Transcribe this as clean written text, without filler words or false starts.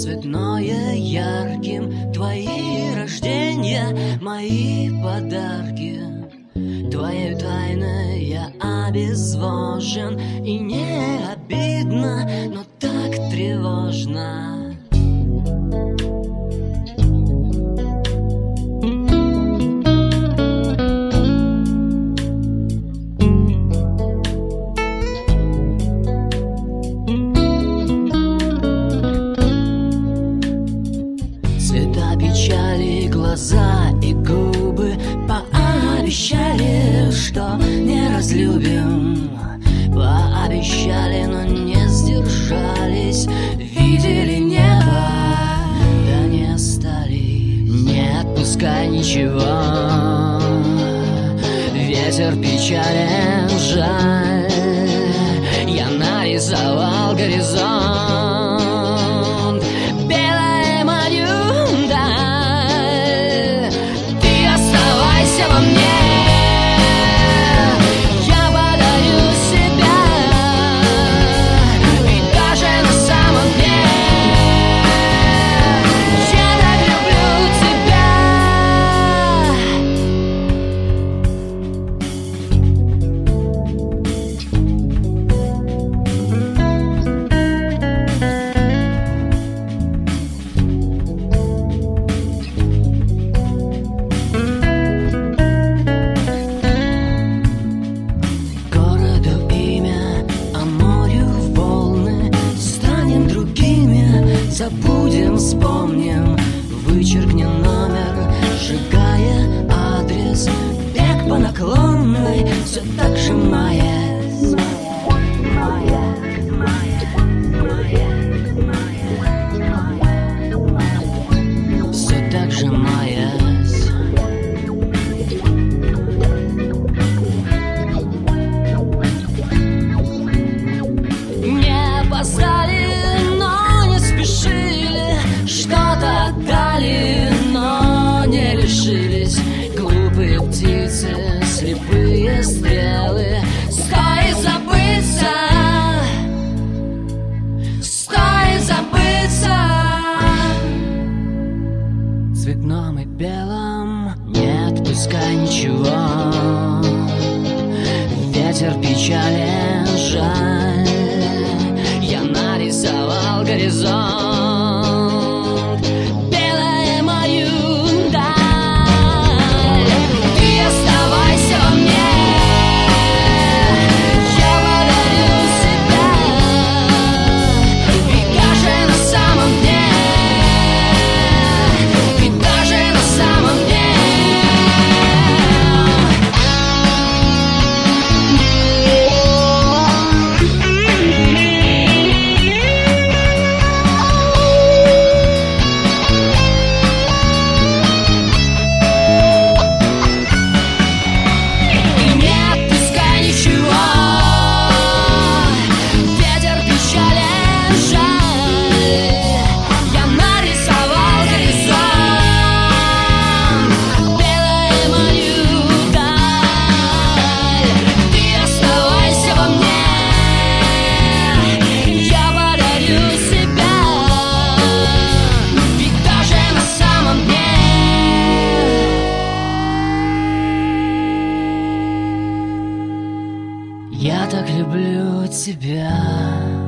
цветное ярким. Твои рождения, мои подарки. Твоей тайной я обезвожен. И не обидно, но так тревожно. Цвета печали, глаза и губы пообещали, что не разлюбим. Пообещали, но не сдержались. Видели небо, да не стали. Не отпускай ничего. Ветер печален, жаль. Я нарисовал горизонт. Во мне я подарю себя, и даже на самом деле я так люблю тебя. Забудем, вспомним, вычеркнем номер, сжигая адрес. Бег по наклонной, все так же маясь. Все так же маясь. Не позвали, что-то отдали, но не лишились. Глупые птицы, слепые стрелы. Стой забыться, стой забыться. Цветном и белом не отпускай ничего. Ветер печален, жаль. Я нарисовал горизонт. Я так люблю тебя.